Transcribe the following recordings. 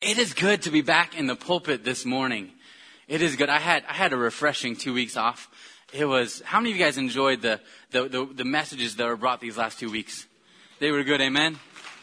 It is good to be back in the pulpit this morning. It is good. I had a refreshing 2 weeks off. It was. How many of you guys enjoyed the messages that were brought these last 2 weeks? They were good. Amen.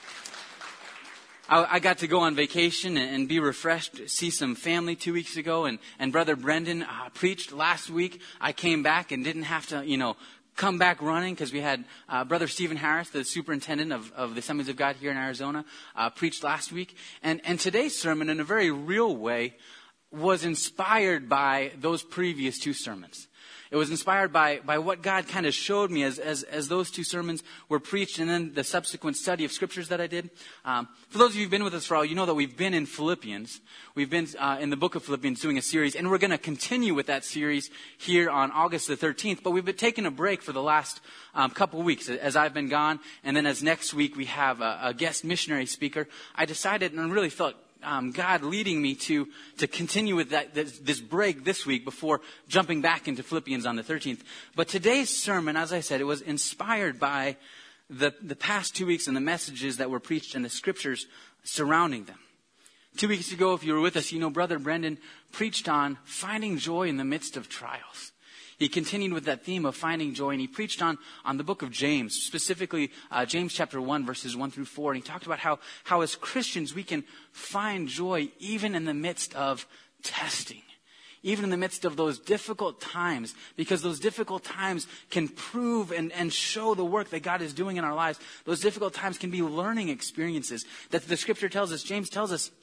I got to go on vacation and be refreshed, see some family 2 weeks ago, and Brother Brendan preached last week. I came back and didn't have to, come back running because we had Brother Stephen Harris, the superintendent of the Assemblies of God here in Arizona, preached last week. And today's sermon, in a very real way, was inspired by those previous two sermons. It was inspired by what God kind of showed me as those two sermons were preached, and then the subsequent study of scriptures that I did. For those of you who've been with us for a while, you know that we've been in Philippians. We've been in the book of Philippians doing a series, and we're going to continue with that series here on August the 13th. But we've been taking a break for the last couple of weeks as I've been gone, and then as next week we have a guest missionary speaker. I decided and really felt God leading me to continue with this break this week before jumping back into Philippians on the 13th. But today's sermon, as I said, it was inspired by the past 2 weeks and the messages that were preached and the scriptures surrounding them. 2 weeks ago, if you were with us, Brother Brendan preached on finding joy in the midst of trials. He continued with that theme of finding joy, and he preached on the book of James, specifically James chapter 1, verses 1 through 4. And he talked about how as Christians we can find joy even in the midst of testing, even in the midst of those difficult times, because those difficult times can prove and show the work that God is doing in our lives. Those difficult times can be learning experiences that the scripture tells us, James tells us,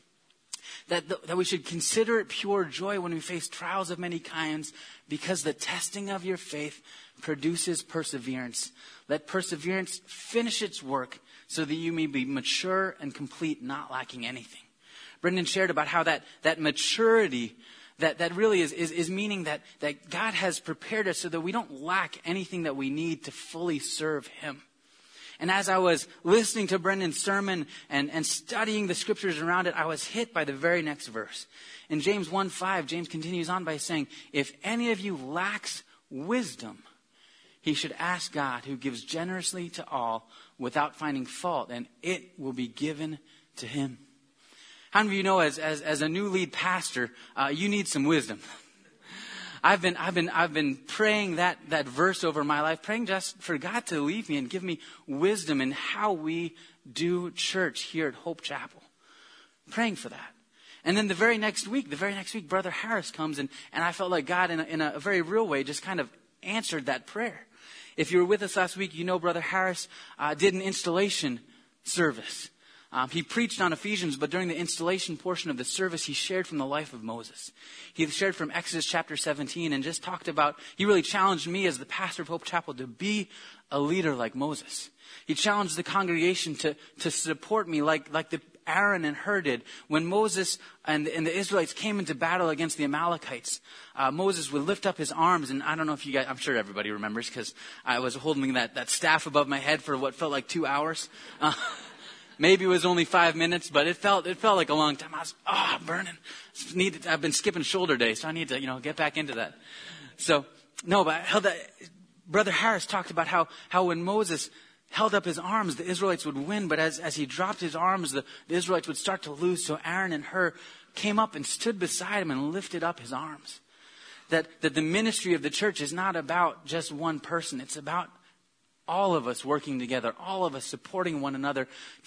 that we should consider it pure joy when we face trials of many kinds, because the testing of your faith produces perseverance. Let perseverance finish its work so that you may be mature and complete, not lacking anything. Brendan shared about how that maturity, that really is meaning that God has prepared us so that we don't lack anything that we need to fully serve Him. And as I was listening to Brendan's sermon and studying the scriptures around it, I was hit by the very next verse. In James 1:5, James continues on by saying, if any of you lacks wisdom, he should ask God, who gives generously to all without finding fault, and it will be given to him. How many of you know as a new lead pastor, you need some wisdom? I've been praying that verse over my life, praying just for God to lead me and give me wisdom in how we do church here at Hope Chapel. Praying for that. And then the very next week, Brother Harris comes and I felt like God in a very real way just kind of answered that prayer. If you were with us last week, Brother Harris did an installation service. He preached on Ephesians, but during the installation portion of the service, he shared from the life of Moses. He shared from Exodus chapter 17 and just talked about, he really challenged me as the pastor of Hope Chapel to be a leader like Moses. He challenged the congregation to support me like the Aaron and Hur did. When Moses and the Israelites came into battle against the Amalekites, Moses would lift up his arms, and I don't know if you guys, I'm sure everybody remembers because I was holding that staff above my head for what felt like 2 hours. Maybe it was only 5 minutes, but it felt like a long time. I was, burning. I've been skipping shoulder day, so I need to, get back into that. So, no, but Brother Harris talked about how when Moses held up his arms, the Israelites would win, but as he dropped his arms, the Israelites would start to lose. So Aaron and Hur came up and stood beside him and lifted up his arms. That the ministry of the church is not about just one person. It's about all of us working together, all of us supporting one another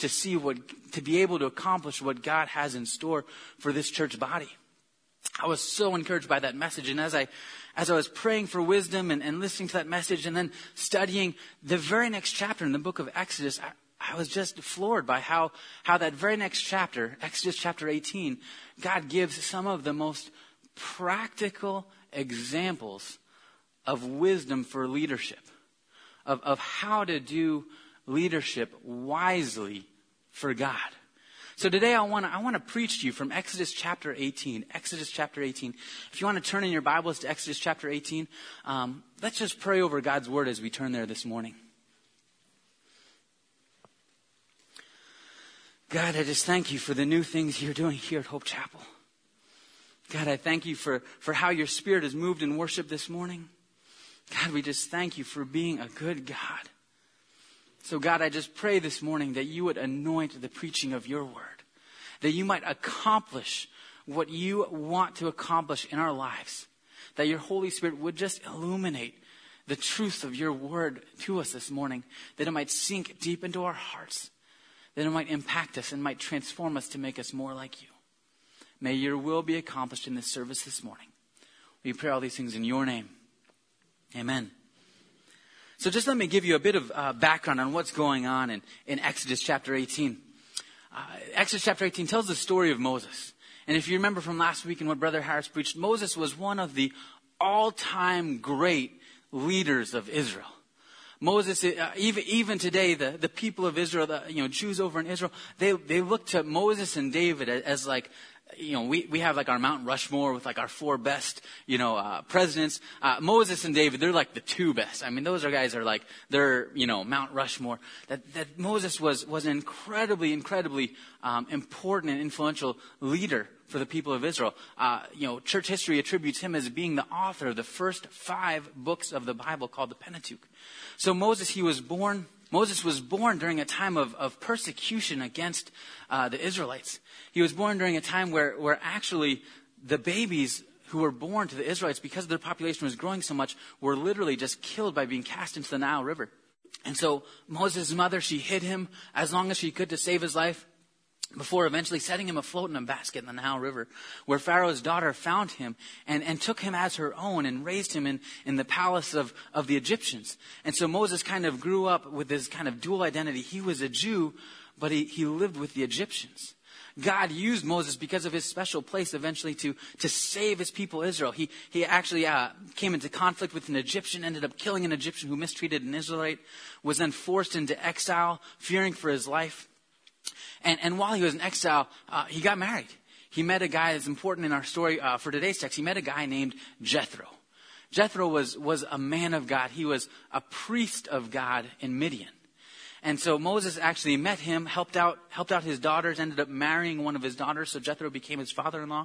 to be able to accomplish what God has in store for this church body. I was so encouraged by that message. And as I was praying for wisdom and listening to that message and then studying the very next chapter in the book of Exodus, I was just floored by how that very next chapter, Exodus chapter 18, God gives some of the most practical examples of wisdom for leadership. Of how to do leadership wisely for God. So today I want to preach to you from Exodus chapter 18. Exodus chapter 18. If you want to turn in your Bibles to Exodus chapter 18, let's just pray over God's word as we turn there this morning. God, I just thank you for the new things you're doing here at Hope Chapel. God, I thank you for how your Spirit has moved in worship this morning. God, we just thank you for being a good God. So God, I just pray this morning that you would anoint the preaching of your word. that you might accomplish what you want to accomplish in our lives. That your Holy Spirit would just illuminate the truth of your word to us this morning, that it might sink deep into our hearts, that it might impact us and might transform us to make us more like you. May your will be accomplished in this service this morning. We pray all these things in your name. Amen. So just let me give you a bit of background on what's going on in Exodus chapter 18. Exodus chapter 18 tells the story of Moses. And if you remember from last week and what Brother Harris preached, Moses was one of the all-time great leaders of Israel. Moses, even today, the people of Israel, Jews over in Israel, they look to Moses and David as like, we have like our Mount Rushmore with like our 4 best, presidents. Moses and David, they're like the 2 best. I mean, those guys are like, they're, Mount Rushmore. That Moses was an incredibly important and influential leader for the people of Israel. Church history attributes him as being the author of the first 5 books of the Bible called the Pentateuch. So Moses was born during a time of persecution against the Israelites. He was born during a time where actually the babies who were born to the Israelites, because their population was growing so much, were literally just killed by being cast into the Nile River. And so Moses' mother, she hid him as long as she could to save his life, before eventually setting him afloat in a basket in the Nile River, where Pharaoh's daughter found him and took him as her own and raised him in the palace of the Egyptians. And so Moses kind of grew up with this kind of dual identity. He was a Jew, but he lived with the Egyptians. God used Moses because of his special place eventually to save his people Israel. He actually came into conflict with an Egyptian, ended up killing an Egyptian who mistreated an Israelite, was then forced into exile, fearing for his life. And while he was in exile, he got married. He met a guy that's important in our story for today's text. He met a guy named Jethro. Jethro was a man of God. He was a priest of God in Midian. And so Moses actually met him, helped out his daughters, ended up marrying one of his daughters. So Jethro became his father-in-law.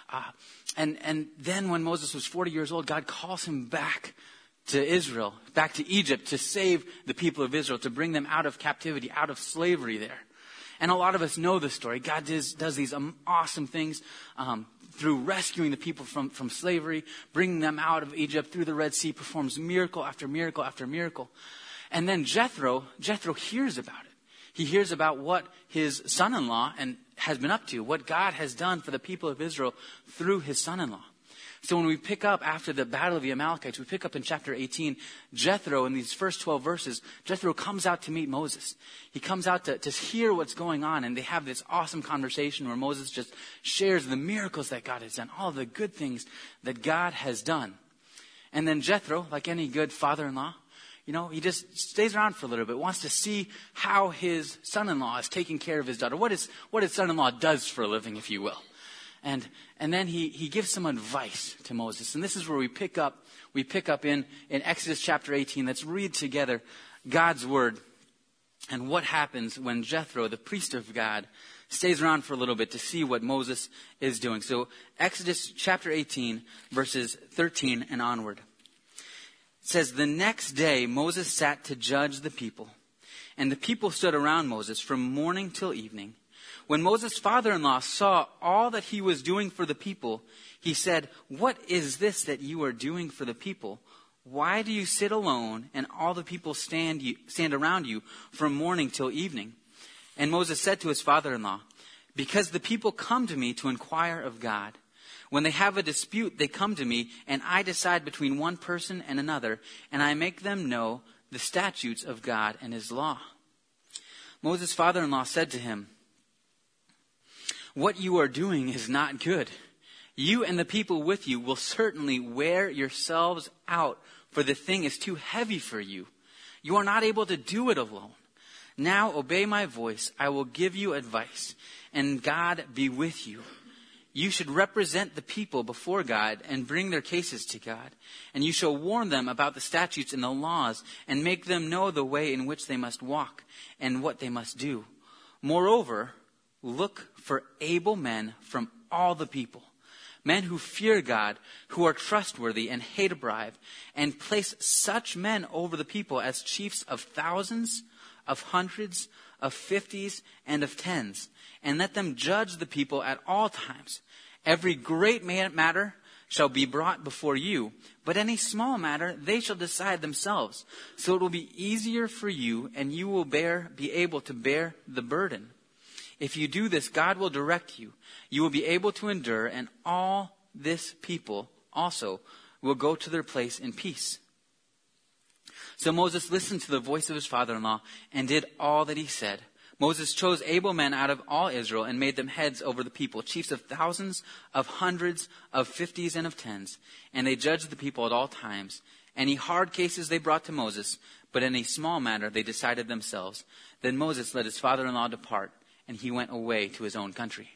And then when Moses was 40 years old, God calls him back to Israel, back to Egypt, to save the people of Israel, to bring them out of captivity, out of slavery there. And a lot of us know the story. God does these awesome things through rescuing the people from slavery, bringing them out of Egypt through the Red Sea, performs miracle after miracle after miracle. And then Jethro hears about it. He hears about what his son-in-law has been up to, what God has done for the people of Israel through his son-in-law. So when we pick up after the battle of the Amalekites, we pick up in chapter 18, Jethro, in these first 12 verses, Jethro comes out to meet Moses. He comes out to hear what's going on, and they have this awesome conversation where Moses just shares the miracles that God has done, all the good things that God has done. And then Jethro, like any good father-in-law, he just stays around for a little bit, wants to see how his son-in-law is taking care of his daughter, what his son-in-law does for a living, if you will. And then he gives some advice to Moses. And this is where we pick up in Exodus chapter 18. Let's read together God's word and what happens when Jethro, the priest of God, stays around for a little bit to see what Moses is doing. So Exodus chapter 18, verses 13 and onward. It says, "The next day Moses sat to judge the people, and the people stood around Moses from morning till evening. When Moses' father-in-law saw all that he was doing for the people, he said, 'What is this that you are doing for the people? Why do you sit alone and all the people stand around you from morning till evening?' And Moses said to his father-in-law, 'Because the people come to me to inquire of God. When they have a dispute, they come to me, and I decide between one person and another, and I make them know the statutes of God and his law.' Moses' father-in-law said to him, 'What you are doing is not good. You and the people with you will certainly wear yourselves out, for the thing is too heavy for you. You are not able to do it alone. Now obey my voice. I will give you advice, and God be with you. You should represent the people before God and bring their cases to God. And you shall warn them about the statutes and the laws and make them know the way in which they must walk and what they must do. Moreover, look for able men from all the people, men who fear God, who are trustworthy and hate a bribe, and place such men over the people as chiefs of thousands, of hundreds, of 50s and of 10s, and let them judge the people at all times. Every great matter shall be brought before you, but any small matter they shall decide themselves. So it will be easier for you, and you will be able to bear the burden. If you do this, God will direct you. You will be able to endure, and all this people also will go to their place in peace." So Moses listened to the voice of his father-in-law and did all that he said. Moses chose able men out of all Israel and made them heads over the people, chiefs of thousands, of hundreds, of 50s, and of 10s. And they judged the people at all times. Any hard cases they brought to Moses, but any small matter they decided themselves. Then Moses let his father-in-law depart, and he went away to his own country.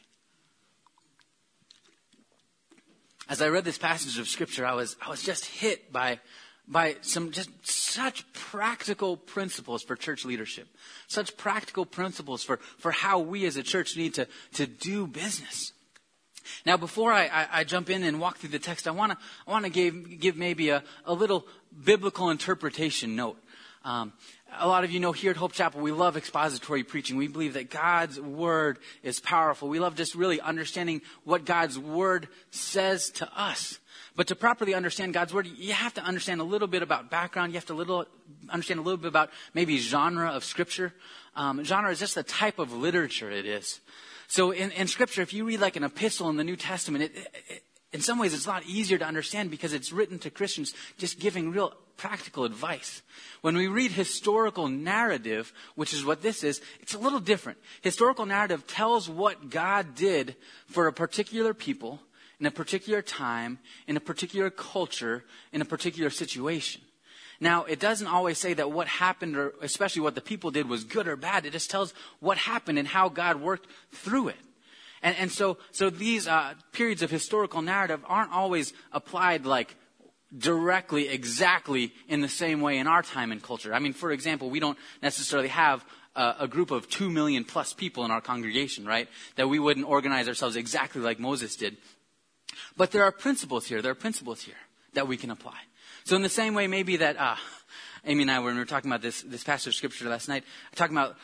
As I read this passage of Scripture, I was just hit by some just such practical principles for church leadership. Such practical principles for how we as a church need to do business. Now, before I jump in and walk through the text, I want to give maybe a little biblical interpretation note. A lot of you know here at Hope Chapel, we love expository preaching. We believe that God's Word is powerful. We love just really understanding what God's Word says to us. But to properly understand God's Word, you have to understand a little bit about background. You have to understand a little bit about maybe genre of Scripture. Genre is just the type of literature it is. So in Scripture, if you read like an epistle in the New Testament, in some ways it's a lot easier to understand because it's written to Christians just giving real practical advice. When we read historical narrative, which is what this is, it's a little different. Historical narrative tells what God did for a particular people in a particular time, in a particular culture, in a particular situation. Now, it doesn't always say that what happened, or especially what the people did, was good or bad. It just tells what happened and how God worked through it. And so these periods of historical narrative aren't always applied like directly, exactly in the same way in our time and culture. I mean, for example, we don't necessarily have a group of 2 million plus people in our congregation, right? That we wouldn't organize ourselves exactly like Moses did. But there are principles here. There are principles here that we can apply. So in the same way, maybe that Amy and I, when we were talking about this passage of Scripture last night, talking about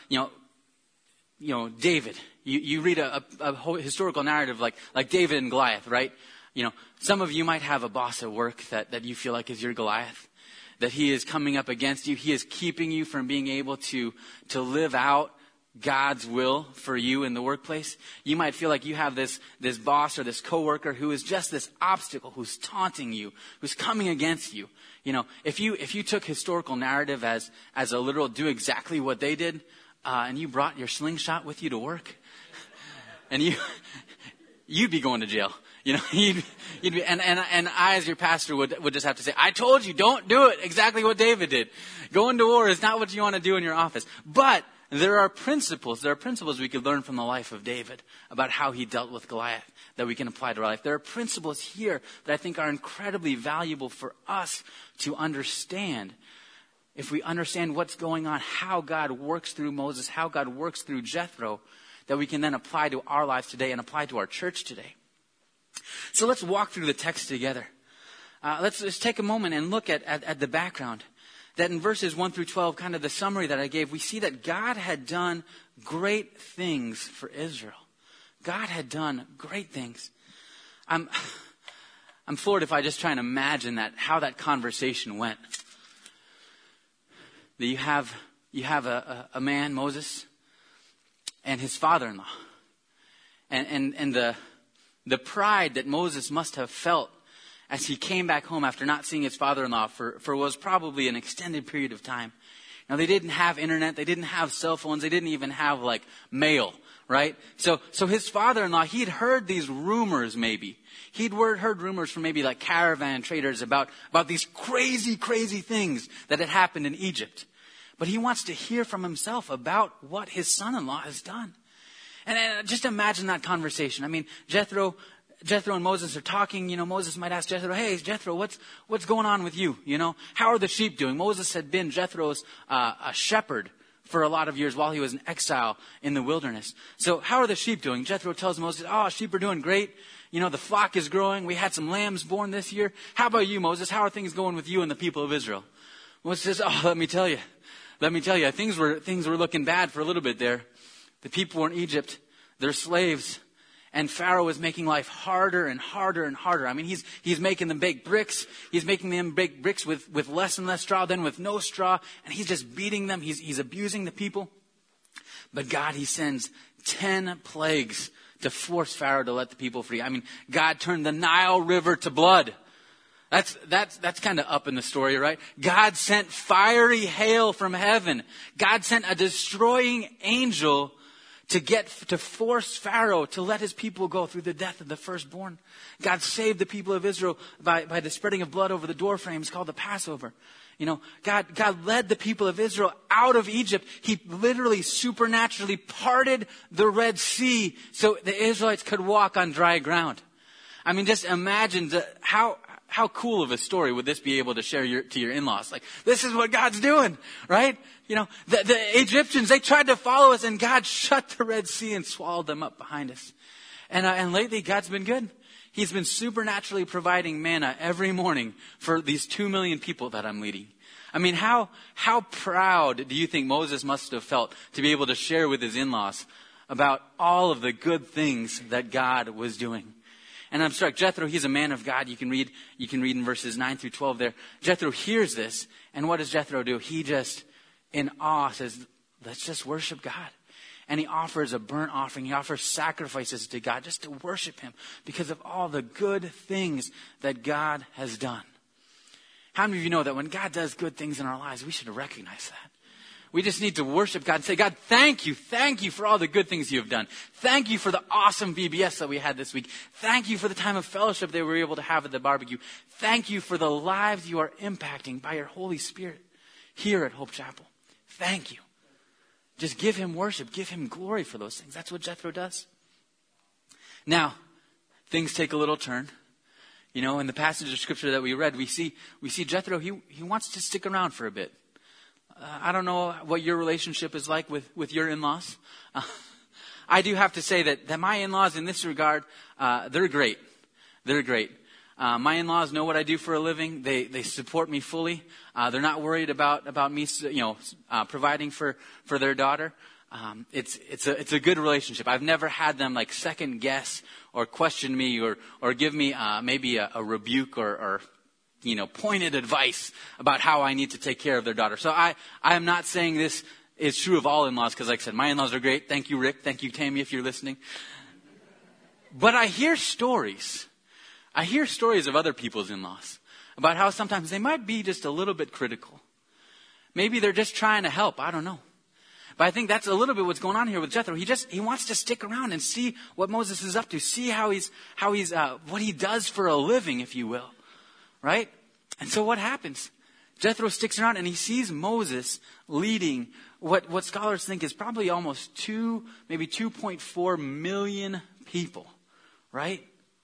David. You read a historical narrative like David and Goliath, right? Some of you might have a boss at work that you feel like is your Goliath, that he is coming up against you. He is keeping you from being able to live out God's will for you in the workplace. You might feel like you have this boss or this coworker who is just this obstacle, who's taunting you, who's coming against you. If you took historical narrative as a literal do exactly what they did, and you brought your slingshot with you to work, and you'd be going to jail. You'd be, and I, as your pastor, would just have to say, I told you, don't do it exactly what David did. Going to war is not what you want to do in your office. But there are principles we could learn from the life of David about how he dealt with Goliath that we can apply to our life. There are principles here that I think are incredibly valuable for us to understand. If we understand what's going on, how God works through Moses, how God works through Jethro, that we can then apply to our lives today and apply to our church today. So let's walk through the text together. Let's take a moment and look at the background. That in verses 1 through 12, kind of the summary that I gave, we see that God had done great things for Israel. God had done great things. I'm floored if I just try and imagine how that conversation went. That you have a man, Moses, and his father-in-law. And the pride that Moses must have felt as he came back home after not seeing his father-in-law for what was probably an extended period of time. Now, they didn't have internet. They didn't have cell phones. They didn't even have, mail, right? So his father-in-law, he'd heard these rumors, maybe. He'd heard rumors from maybe, caravan traders about these crazy, crazy things that had happened in Egypt. But he wants to hear from himself about what his son-in-law has done. And just imagine that conversation. I mean, Jethro and Moses are talking. Moses might ask Jethro, "Hey, Jethro, what's going on with you? How are the sheep doing?" Moses had been Jethro's a shepherd for a lot of years while he was in exile in the wilderness. So how are the sheep doing? Jethro tells Moses, sheep are doing great. The flock is growing. We had some lambs born this year. How about you, Moses? How are things going with you and the people of Israel? Moses says, let me tell you, let me tell you, things were looking bad for a little bit there. The people were in Egypt. They're slaves. And Pharaoh was making life harder and harder and harder. I mean, he's making them bake bricks. He's making them bake bricks with less and less straw, then with no straw. And he's just beating them. He's abusing the people. But God, he sends 10 plagues to force Pharaoh to let the people free. I mean, God turned the Nile River to blood. That's kind of up in the story, right? God sent fiery hail from heaven. God sent a destroying angel to force Pharaoh to let his people go through the death of the firstborn. God saved the people of Israel by the spreading of blood over the door frames called the Passover. You know, God led the people of Israel out of Egypt. He literally supernaturally parted the Red Sea so the Israelites could walk on dry ground. I mean, just imagine how cool of a story would this be able to share to your in-laws? Like, this is what God's doing, right? You know, the Egyptians, they tried to follow us and God shut the Red Sea and swallowed them up behind us. And lately, God's been good. He's been supernaturally providing manna every morning for these 2 million people that I'm leading. I mean, how proud do you think Moses must have felt to be able to share with his in-laws about all of the good things that God was doing? And I'm struck, Jethro, he's a man of God. You can read in verses 9 through 12 there. Jethro hears this, and what does Jethro do? He just, in awe, says, let's just worship God. And he offers a burnt offering. He offers sacrifices to God just to worship him because of all the good things that God has done. How many of you know that when God does good things in our lives, we should recognize that? We just need to worship God and say, God, thank you for all the good things you have done. Thank you for the awesome VBS that we had this week. Thank you for the time of fellowship that we were able to have at the barbecue. Thank you for the lives you are impacting by your Holy Spirit here at Hope Chapel. Thank you. Just give him worship. Give him glory for those things. That's what Jethro does. Now, things take a little turn. You know, in the passage of scripture that we read, we see Jethro, he wants to stick around for a bit. I don't know what your relationship is like with your in-laws. I do have to say that my in-laws in this regard, they're great. They're great. My in-laws know what I do for a living. They support me fully. They're not worried about me, providing for their daughter. It's a good relationship. I've never had them like second guess or question me or give me maybe a rebuke or pointed advice about how I need to take care of their daughter. So I am not saying this is true of all in-laws because, like I said, my in-laws are great. Thank you, Rick. Thank you, Tammy, if you're listening. But I hear stories of other people's in-laws about how sometimes they might be just a little bit critical. Maybe they're just trying to help. I don't know. But I think that's a little bit what's going on here with Jethro. He wants to stick around and see what Moses is up to, see how he's what he does for a living, if you will. Right? And so what happens? Jethro sticks around and he sees Moses leading what scholars think is probably almost 2.4 million people. Right?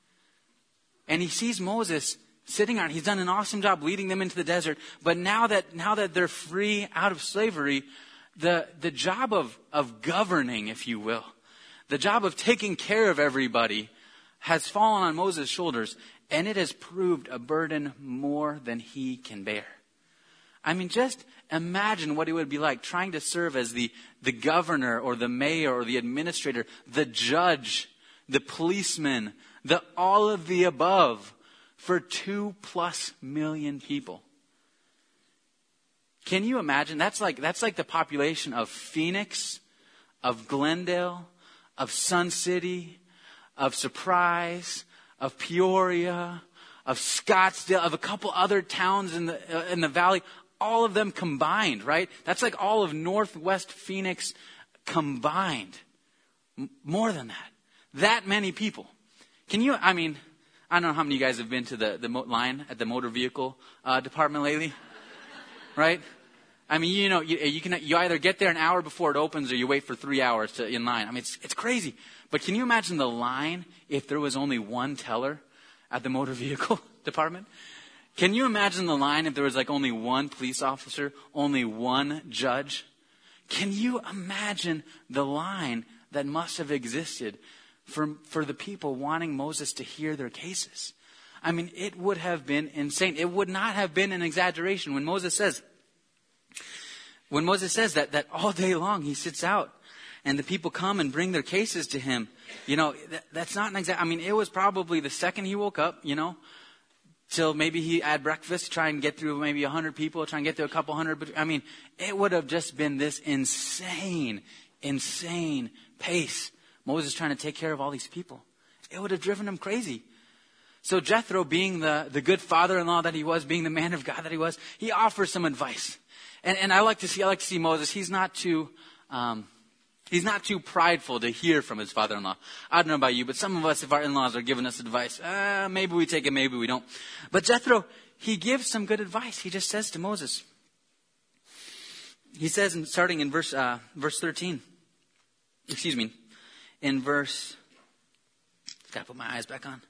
And he sees Moses sitting around. He's done an awesome job leading them into the desert. But now that they're free out of slavery, the job of governing, if you will, the job of taking care of everybody has fallen on Moses' shoulders. And it has proved a burden more than he can bear. I mean, just imagine what it would be like trying to serve as the governor or the mayor or the administrator, the judge, the policeman, the all of the above for 2+ million people. Can you imagine? That's like the population of Phoenix, of Glendale, of Sun City, of Surprise, of Peoria, of Scottsdale, of a couple other towns in the valley, all of them combined, right? That's like all of Northwest Phoenix combined. More than that. That many people. I don't know how many of you guys have been to the line at the motor vehicle department lately, right? I mean, you either get there an hour before it opens or you wait for 3 hours in line. I mean, it's crazy. But can you imagine the line if there was only one teller at the motor vehicle department? Can you imagine the line if there was like only one police officer, only one judge? Can you imagine the line that must have existed for the people wanting Moses to hear their cases? I mean, it would have been insane. It would not have been an exaggeration when Moses says, When Moses says that all day long he sits out and the people come and bring their cases to him, that's not an exact, it was probably the second he woke up, till maybe he had breakfast, try and get through maybe 100 people, try and get through a couple hundred. But it would have just been this insane pace. Moses trying to take care of all these people. It would have driven him crazy. So Jethro, being the good father-in-law that he was, being the man of God that he was, he offers some advice. And I like to see Moses. He's not too prideful to hear from his father-in-law. I don't know about you, but some of us, if our in-laws are giving us advice, maybe we take it, maybe we don't. But Jethro, he gives some good advice. He just says to Moses, he says, starting in verse 13, in verse, gotta put my eyes back on.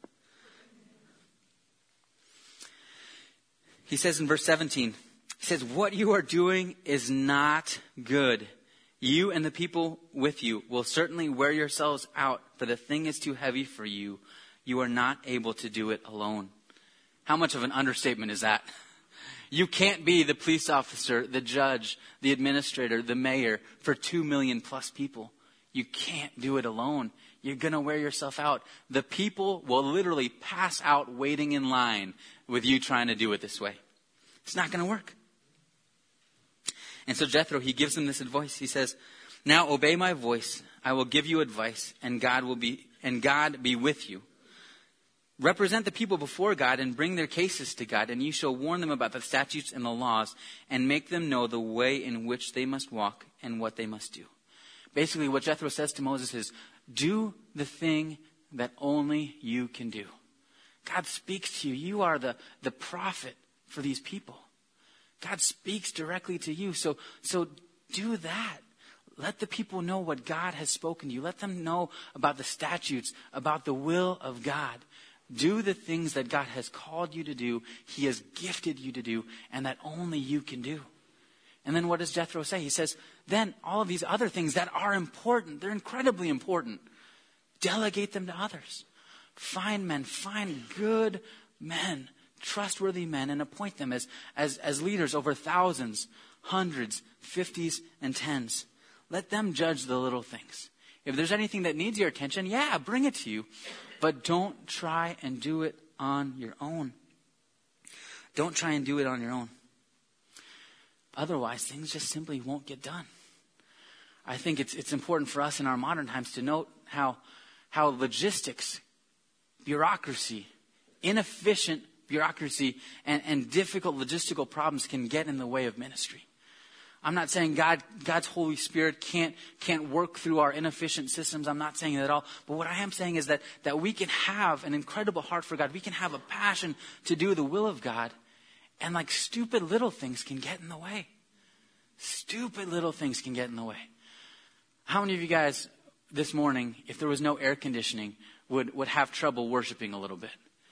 He says in verse 17, he says, what you are doing is not good. You and the people with you will certainly wear yourselves out, for the thing is too heavy for you. You are not able to do it alone. How much of an understatement is that? You can't be the police officer, the judge, the administrator, the mayor for 2 million plus people. You can't do it alone. You're going to wear yourself out. The people will literally pass out waiting in line with you trying to do it this way. It's not going to work. And so Jethro, he gives them this advice. He says, now obey my voice. I will give you advice, and God be with you. Represent the people before God and bring their cases to God, and you shall warn them about the statutes and the laws and make them know the way in which they must walk and what they must do. Basically, what Jethro says to Moses is, do the thing that only you can do. God speaks to you. You are the prophet for these people. God speaks directly to you. So do that. Let the people know what God has spoken to you. Let them know about the statutes, about the will of God. Do the things that God has called you to do, He has gifted you to do, and that only you can do. And then what does Jethro say? He says, then all of these other things that are important, they're incredibly important, delegate them to others. Find good men, trustworthy men, and appoint them as leaders over thousands, hundreds, 50s, and 10s. Let them judge the little things. If there's anything that needs your attention, bring it to you. But don't try and do it on your own. Don't try and do it on your own. Otherwise, things just simply won't get done. I think it's important for us in our modern times to note how logistics, bureaucracy, inefficient bureaucracy, and difficult logistical problems can get in the way of ministry. I'm not saying God's Holy Spirit can't work through our inefficient systems. I'm not saying that at all. But what I am saying is that we can have an incredible heart for God. We can have a passion to do the will of God. And stupid little things can get in the way. Stupid little things can get in the way. How many of you guys this morning, if there was no air conditioning, would have trouble worshiping a little bit?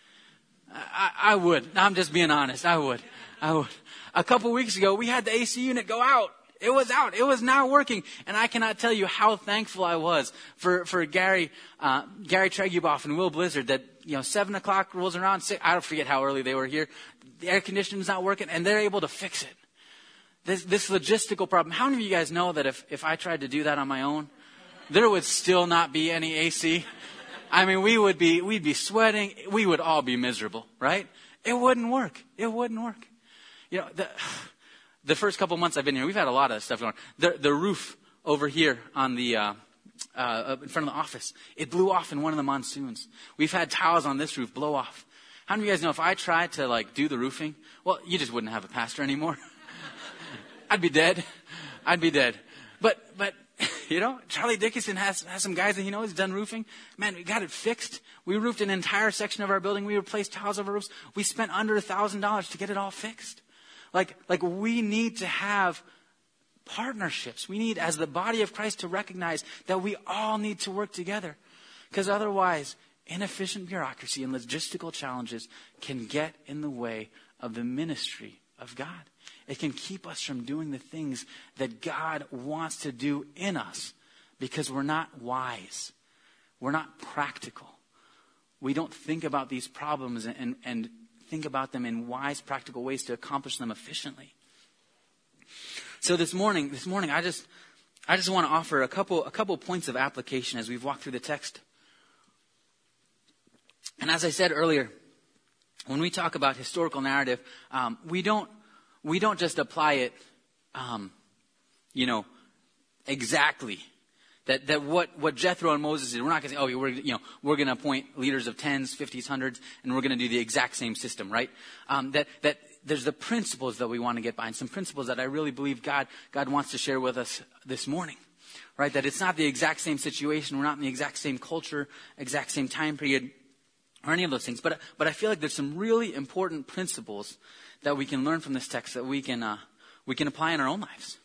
I would. I'm just being honest. I would. A couple weeks ago, we had the AC unit go out. It was out. It was not working. And I cannot tell you how thankful I was for Gary Treguboff and Will Blizzard that, 7 o'clock rolls around. I don't forget how early they were here. The air conditioning's not working and they're able to fix it. This logistical problem. How many of you guys know that if I tried to do that on my own, there would still not be any AC? we'd be sweating. We would all be miserable, right? It wouldn't work. It wouldn't work. The first couple months I've been here, we've had a lot of stuff going on. The roof over here on the in front of the office, it blew off in one of the monsoons. We've had tiles on this roof blow off. How many of you guys know if I tried to do the roofing, well, you just wouldn't have a pastor anymore. I'd be dead. But Charlie Dickinson has some guys that he knows done roofing. Man, we got it fixed. We roofed an entire section of our building. We replaced tiles over roofs. We spent under $1,000 to get it all fixed. We need to have partnerships. We need, as the body of Christ, to recognize that we all need to work together. Because otherwise, inefficient bureaucracy and logistical challenges can get in the way of the ministry of God. It can keep us from doing the things that God wants to do in us because we're not wise. We're not practical. We don't think about these problems and think about them in wise, practical ways to accomplish them efficiently. So this morning, I just want to offer a couple points of application as we've walked through the text. And as I said earlier, when we talk about historical narrative, we don't just apply it, exactly. That what Jethro and Moses did, we're not going to say, we're going to appoint leaders of 10s, 50s, 100s, and we're going to do the exact same system, right? That there's the principles that we want to get behind, some principles that I really believe God wants to share with us this morning, right? That it's not the exact same situation, we're not in the exact same culture, exact same time period, or any of those things. But I feel like there's some really important principles that we can learn from this text that we can apply in our own lives.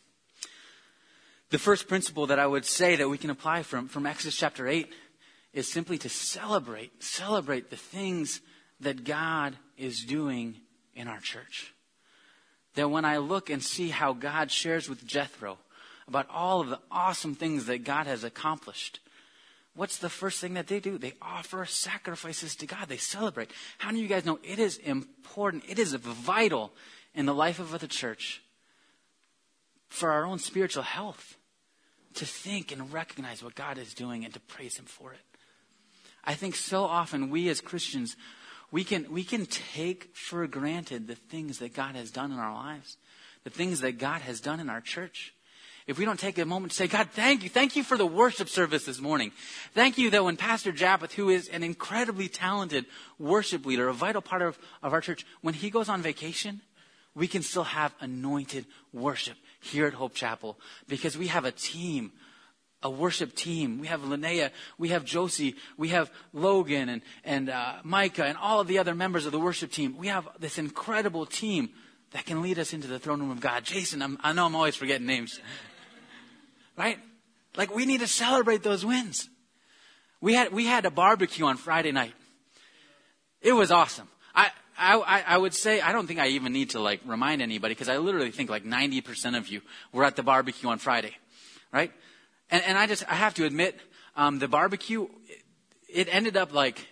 The first principle that I would say that we can apply from Exodus chapter 8 is simply to celebrate the things that God is doing in our church. That when I look and see how God shares with Jethro about all of the awesome things that God has accomplished, what's the first thing that they do? They offer sacrifices to God. They celebrate. How many of you guys know it is important, it is vital in the life of the church for our own spiritual health to think and recognize what God is doing and to praise Him for it? I think so often we as Christians, we can take for granted the things that God has done in our lives, the things that God has done in our church. If we don't take a moment to say, God, thank you for the worship service this morning. Thank you that when Pastor Japheth, who is an incredibly talented worship leader, a vital part of our church, when he goes on vacation, we can still have anointed worship here at Hope Chapel because we have a team, a worship team. We have Linnea, we have Josie, we have Logan and Micah and all of the other members of the worship team. We have this incredible team that can lead us into the throne room of God. Jason, I know I'm always forgetting names. Right? Like we need to celebrate those wins. We had a barbecue on Friday night. It was awesome. I would say, I don't think I even need to remind anybody because I literally think 90% of you were at the barbecue on Friday, right? And I have to admit, the barbecue, it ended up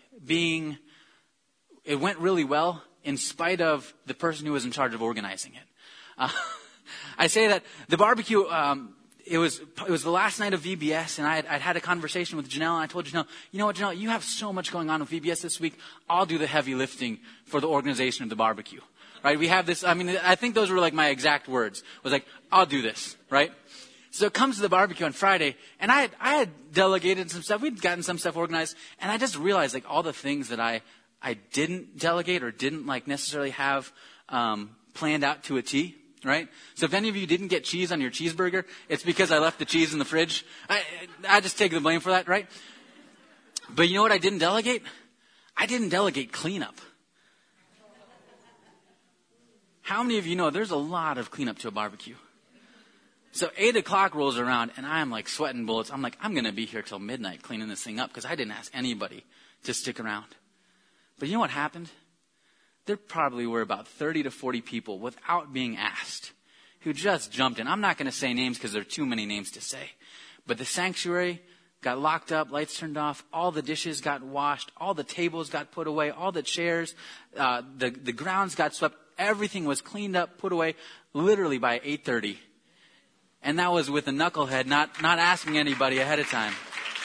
it went really well in spite of the person who was in charge of organizing it. I say that the barbecue, it was the last night of VBS, and I'd had a conversation with Janelle, and I told Janelle, you know what, Janelle, you have so much going on with VBS this week. I'll do the heavy lifting for the organization of the barbecue, right? We have this, I think those were my exact words. Was I'll do this, right? So it comes to the barbecue on Friday, and I had delegated some stuff. We'd gotten some stuff organized, and I just realized all the things that I didn't delegate or didn't necessarily have planned out to a T. Right? So if any of you didn't get cheese on your cheeseburger, it's because I left the cheese in the fridge. I just take the blame for that, right? But you know what I didn't delegate? I didn't delegate cleanup. How many of you know there's a lot of cleanup to a barbecue? So 8 o'clock rolls around and I'm sweating bullets. I'm I'm going to be here till midnight cleaning this thing up because I didn't ask anybody to stick around. But you know what happened? There probably were about 30 to 40 people without being asked who just jumped in. I'm not going to say names because there are too many names to say. But the sanctuary got locked up, lights turned off, all the dishes got washed, all the tables got put away, all the chairs, the grounds got swept. Everything was cleaned up, put away, literally by 8:30. And that was with a knucklehead, not asking anybody ahead of time.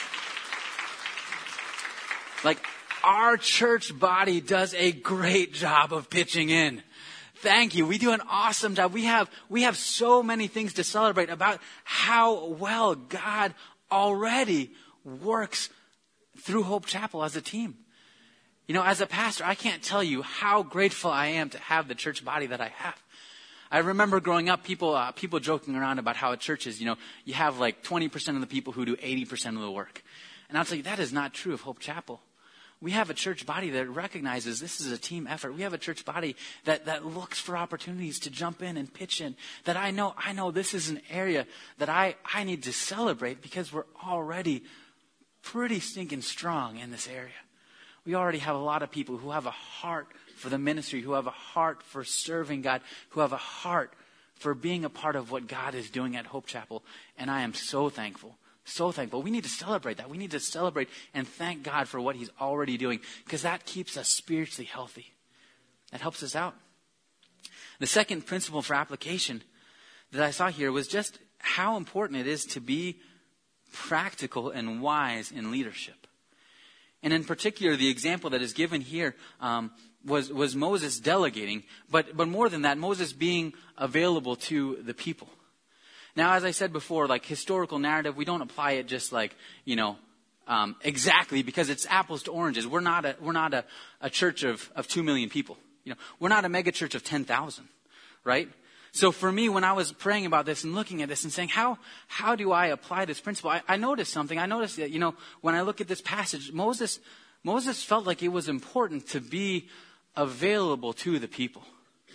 Our church body does a great job of pitching in. Thank you. We do an awesome job. We have so many things to celebrate about how well God already works through Hope Chapel as a team. As a pastor, I can't tell you how grateful I am to have the church body that I have. I remember growing up, people joking around about how at churches, you have 20% of the people who do 80% of the work. And I'll tell you, that is not true of Hope Chapel. We have a church body that recognizes this is a team effort. We have a church body that looks for opportunities to jump in and pitch in. That I know this is an area that I need to celebrate because we're already pretty stinking strong in this area. We already have a lot of people who have a heart for the ministry, who have a heart for serving God, who have a heart for being a part of what God is doing at Hope Chapel. And I am so thankful. So thankful. We need to celebrate that. We need to celebrate and thank God for what He's already doing because that keeps us spiritually healthy. That helps us out. The second principle for application that I saw here was just how important it is to be practical and wise in leadership. And in particular, the example that is given here was Moses delegating, but more than that, Moses being available to the people. Now, as I said before, like historical narrative, we don't apply it just like, exactly because it's apples to oranges. We're not a church of 2 million people. We're not a mega church of 10,000, right? So for me, when I was praying about this and looking at this and saying, how do I apply this principle? I noticed something. I noticed that, when I look at this passage, Moses felt like it was important to be available to the people.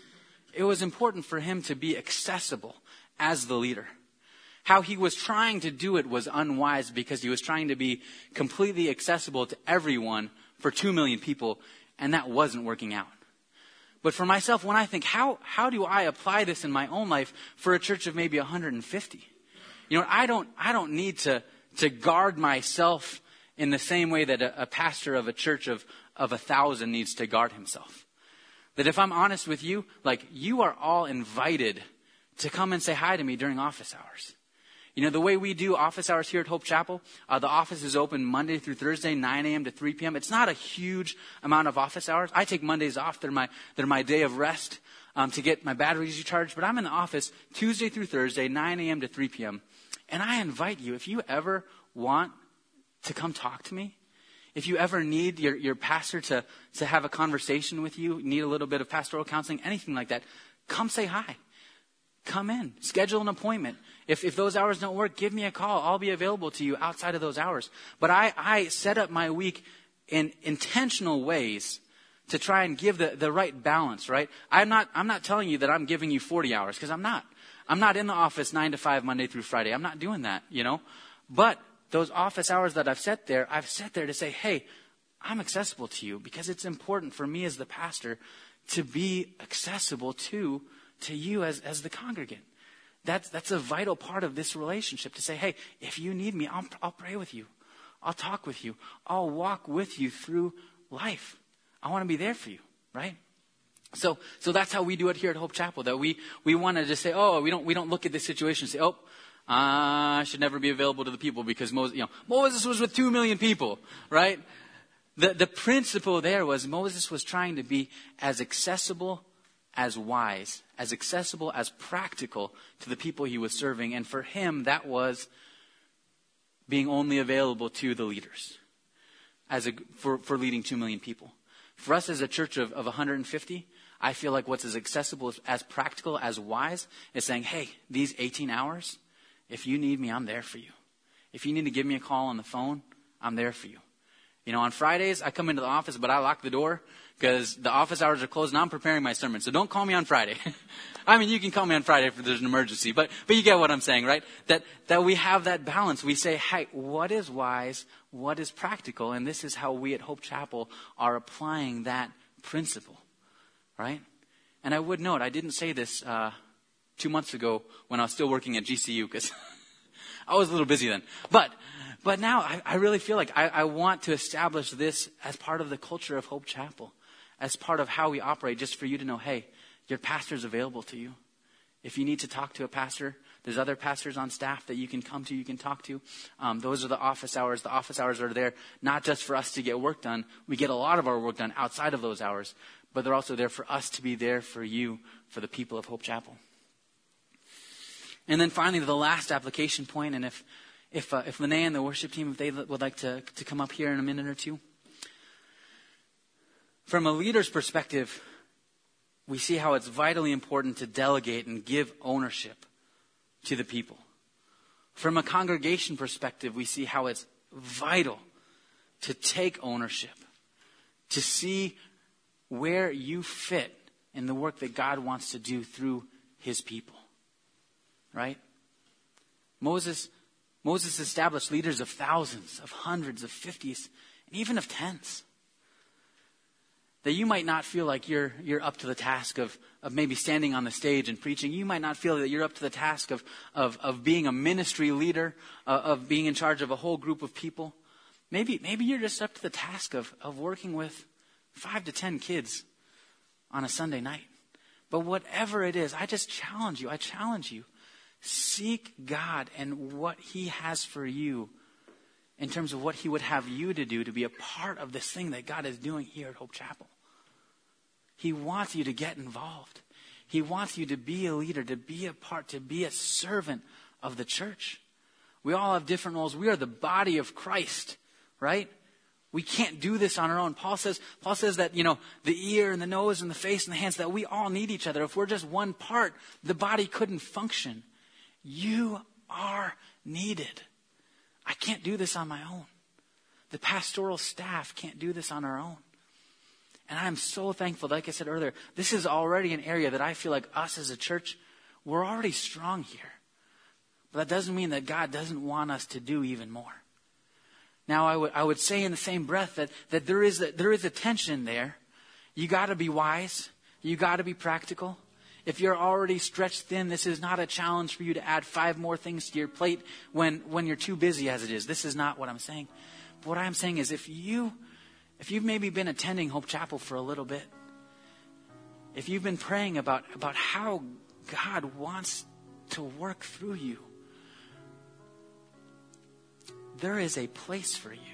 It was important for him to be accessible as the leader. How he was trying to do it was unwise because he was trying to be completely accessible to everyone for 2 million people, and that wasn't working out. But for myself, when I think, how do I apply this in my own life for a church of maybe 150? I don't need to guard myself in the same way that a pastor of a church of 1,000 needs to guard himself. That if I'm honest with you, like you are all invited to come and say hi to me during office hours. The way we do office hours here at Hope Chapel, the office is open Monday through Thursday, 9 a.m. to 3 p.m. It's not a huge amount of office hours. I take Mondays off. They're my day of rest to get my batteries recharged. But I'm in the office Tuesday through Thursday, 9 a.m. to 3 p.m. And I invite you, if you ever want to come talk to me, if you ever need your pastor to have a conversation with you, need a little bit of pastoral counseling, anything like that, come say hi. Come in. Schedule an appointment. If those hours don't work, give me a call. I'll be available to you outside of those hours. But I set up my week in intentional ways to try and give the right balance, right? I'm not telling you that I'm giving you 40 hours because I'm not. I'm not in the office 9 to 5 Monday through Friday. I'm not doing that, But those office hours that I've set there to say, hey, I'm accessible to you because it's important for me as the pastor to be accessible to you as the congregant. That's a vital part of this relationship to say, hey, if you need me, I'll pray with you. I'll talk with you. I'll walk with you through life. I want to be there for you, right? So that's how we do it here at Hope Chapel. That we want to just say, we don't look at this situation and say, I should never be available to the people because Moses was with 2 million people, right? The principle there was Moses was trying to be as accessible as wise, as accessible as practical to the people he was serving. And for him, that was being only available to the leaders for leading 2 million people. For us as a church of 150, I feel like what's as accessible, as practical, as wise is saying, hey, these 18 hours, if you need me, I'm there for you. If you need to give me a call on the phone, I'm there for you. On Fridays, I come into the office, but I lock the door because the office hours are closed and I'm preparing my sermon. So don't call me on Friday. I mean, you can call me on Friday if there's an emergency, but you get what I'm saying, right? That we have that balance. We say, hey, what is wise? What is practical? And this is how we at Hope Chapel are applying that principle, right? And I would note, I didn't say this 2 months ago when I was still working at GCU because I was a little busy then. But now I really feel like I want to establish this as part of the culture of Hope Chapel, as part of how we operate, just for you to know, hey, your pastor's available to you. If you need to talk to a pastor, there's other pastors on staff that you can come to, you can talk to. Those are the office hours. The office hours are there not just for us to get work done. We get a lot of our work done outside of those hours, but they're also there for us to be there for you, for the people of Hope Chapel. And then finally, the last application point, and if Linnea and the worship team, if they would like to come up here in a minute or two. From a leader's perspective, we see how it's vitally important to delegate and give ownership to the people. From a congregation perspective, we see how it's vital to take ownership, to see where you fit in the work that God wants to do through his people. Right? Moses established leaders of thousands, of hundreds, of 50s, and even of 10s. That you might not feel like you're up to the task of maybe standing on the stage and preaching. You might not feel that you're up to the task of being a ministry leader, of being in charge of a whole group of people. Maybe you're just up to the task of working with 5 to 10 kids on a Sunday night. But whatever it is, I challenge you Seek God and what he has for you in terms of what he would have you to do to be a part of this thing that God is doing here at Hope Chapel. He wants you to get involved. He wants you to be a leader, to be a part, to be a servant of the church. We all have different roles. We are the body of Christ, right? We can't do this on our own. Paul says that, the ear and the nose and the face and the hands, that we all need each other. If we're just one part, the body couldn't function. You are needed. I can't do this on my own. The pastoral staff can't do this on our own. And I'm so thankful, like I said earlier, this is already an area that I feel like us as a church, we're already strong here. But that doesn't mean that God doesn't want us to do even more. Now, I would say in the same breath that there is a tension there. You got to be wise. You got to be practical. If you're already stretched thin, this is not a challenge for you to add 5 more things to your plate when you're too busy as it is. This is not what I'm saying. But what I'm saying is if you've maybe been attending Hope Chapel for a little bit, if you've been praying about how God wants to work through you, there is a place for you.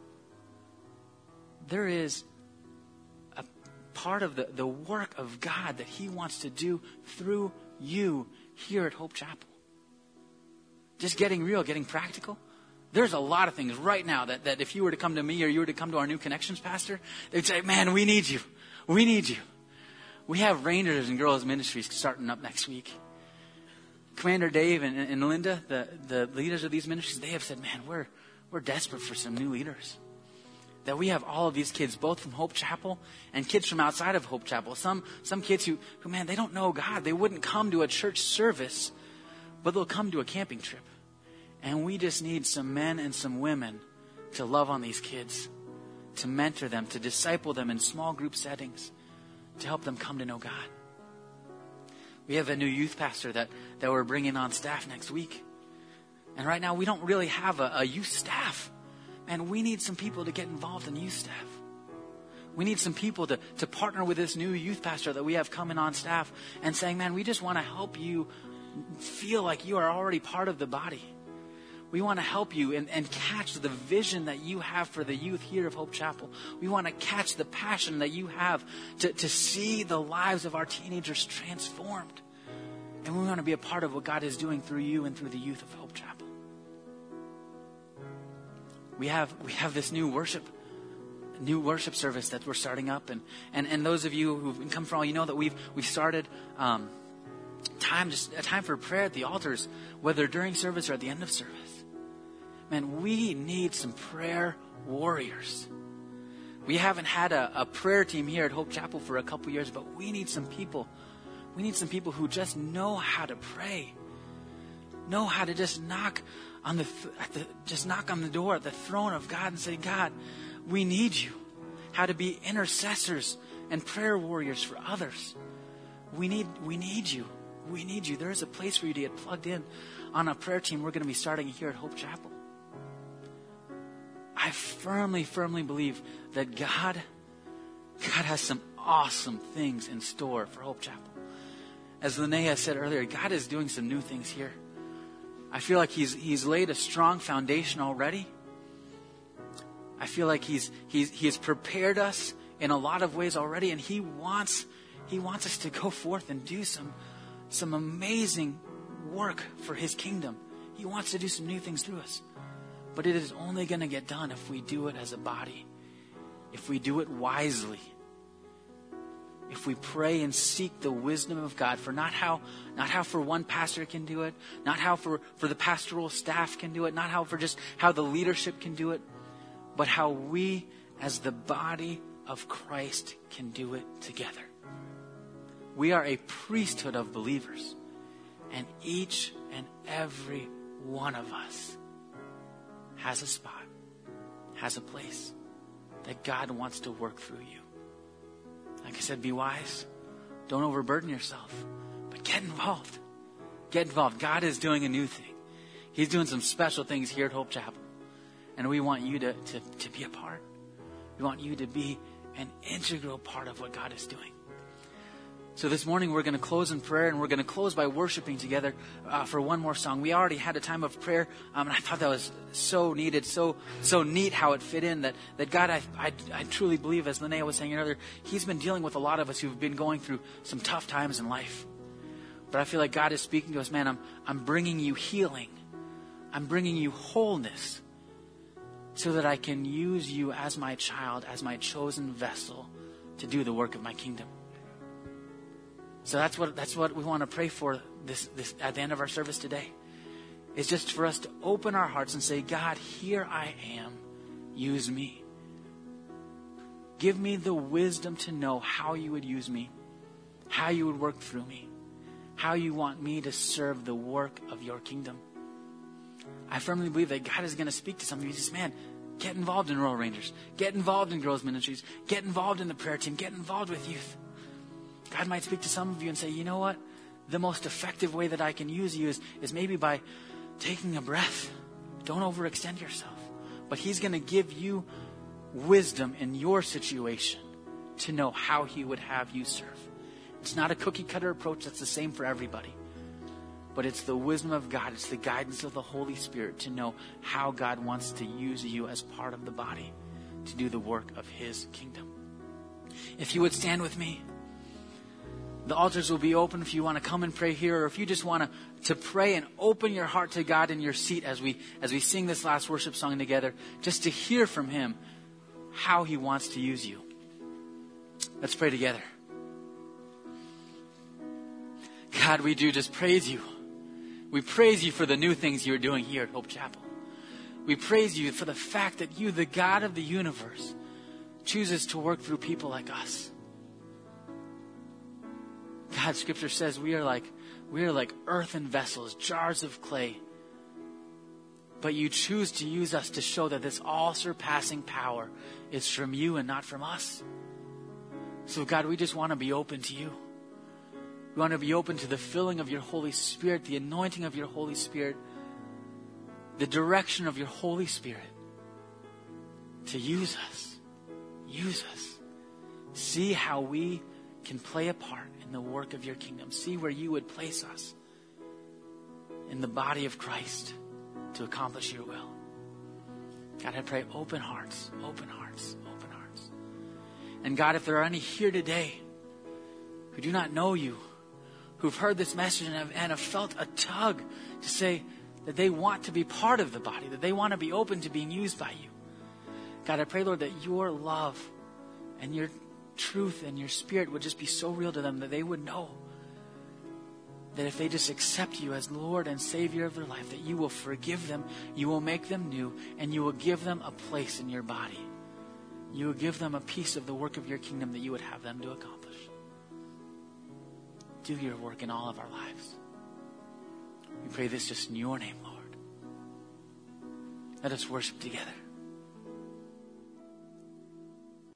There is a part of the work of God that he wants to do through you here at Hope Chapel. Just getting real, getting practical. There's a lot of things right now that if you were to come to me or you were to come to our new Connections pastor, they'd say, man, we need you. We need you. We have Rangers and Girls Ministries starting up next week. Commander Dave and Linda, the leaders of these ministries, they have said, man, we're desperate for some new leaders. That we have all of these kids, both from Hope Chapel and kids from outside of Hope Chapel. Some kids who, man, they don't know God. They wouldn't come to a church service, but they'll come to a camping trip. And we just need some men and some women to love on these kids, to mentor them, to disciple them in small group settings, to help them come to know God. We have a new youth pastor that we're bringing on staff next week. And right now we don't really have a youth staff. Man, we need some people to get involved in youth staff. We need some people to partner with this new youth pastor that we have coming on staff and saying, man, we just want to help you feel like you are already part of the body. We want to help you and catch the vision that you have for the youth here of Hope Chapel. We want to catch the passion that you have to see the lives of our teenagers transformed. And we want to be a part of what God is doing through you and through the youth of Hope Chapel. We have this new worship service that we're starting up, and those of you who've come from all, you know that we've started a time for prayer at the altars, whether during service or at the end of service. Man, we need some prayer warriors. We haven't had a prayer team here at Hope Chapel for a couple years, but we need some people. We need some people who just know how to pray, know how to just knock on the door at the throne of God and say, God, we need you. How to be intercessors and prayer warriors for others. We need you. We need you. There is a place for you to get plugged in on a prayer team we're going to be starting here at Hope Chapel. I firmly believe that God has some awesome things in store for Hope Chapel. As Linnea said earlier, God is doing some new things here. I feel like He's laid a strong foundation already. I feel like He's prepared us in a lot of ways already, and He wants us to go forth and do some amazing work for His kingdom. He wants to do some new things through us. But it is only going to get done if we do it as a body, if we do it wisely, if we pray and seek the wisdom of God for not how for one pastor can do it, not how for the pastoral staff can do it, not how for just how the leadership can do it, but how we as the body of Christ can do it together. We are a priesthood of believers, and each and every one of us has a spot, has a place that God wants to work through you. Like I said, be wise. Don't overburden yourself, but get involved. Get involved. God is doing a new thing. He's doing some special things here at Hope Chapel. And we want you to be a part. We want you to be an integral part of what God is doing. So this morning we're going to close in prayer, and we're going to close by worshiping together for one more song. We already had a time of prayer, and I thought that was so needed, so neat how it fit in. That God, I truly believe, as Linnea was saying earlier, He's been dealing with a lot of us who've been going through some tough times in life. But I feel like God is speaking to us, man, I'm bringing you healing. I'm bringing you wholeness so that I can use you as my child, as my chosen vessel to do the work of my kingdom. So that's what we want to pray for this at the end of our service today. Is just for us to open our hearts and say, God, here I am. Use me. Give me the wisdom to know how you would use me, how you would work through me, how you want me to serve the work of your kingdom. I firmly believe that God is going to speak to some of you. He says, man, get involved in Royal Rangers. Get involved in girls ministries. Get involved in the prayer team. Get involved with youth. God might speak to some of you and say, you know what? The most effective way that I can use you is maybe by taking a breath. Don't overextend yourself. But He's going to give you wisdom in your situation to know how He would have you serve. It's not a cookie cutter approach that's the same for everybody. But it's the wisdom of God. It's the guidance of the Holy Spirit to know how God wants to use you as part of the body to do the work of His kingdom. If you would stand with me. The altars will be open if you want to come and pray here, or if you just want to pray and open your heart to God in your seat as we sing this last worship song together, just to hear from Him how He wants to use you. Let's pray together. God, we do just praise you. We praise you for the new things you're doing here at Hope Chapel. We praise you for the fact that you, the God of the universe, chooses to work through people like us. God, Scripture says we are like earthen vessels, jars of clay. But you choose to use us to show that this all-surpassing power is from you and not from us. So God, we just want to be open to you. We want to be open to the filling of your Holy Spirit, the anointing of your Holy Spirit, the direction of your Holy Spirit to use us. Use us. See how we can play a part in the work of your kingdom. See where you would place us in the body of Christ to accomplish your will. God, I pray open hearts, open hearts, open hearts. And God, if there are any here today who do not know you, who've heard this message and have felt a tug to say that they want to be part of the body, that they want to be open to being used by you. God, I pray, Lord, that your love and your truth and your Spirit would just be so real to them that they would know that if they just accept you as Lord and Savior of their life, that you will forgive them, you will make them new, and you will give them a place in your body. You will give them a piece of the work of your kingdom that you would have them to accomplish. Do your work in all of our lives. We pray this just in your name, Lord. Let us worship together.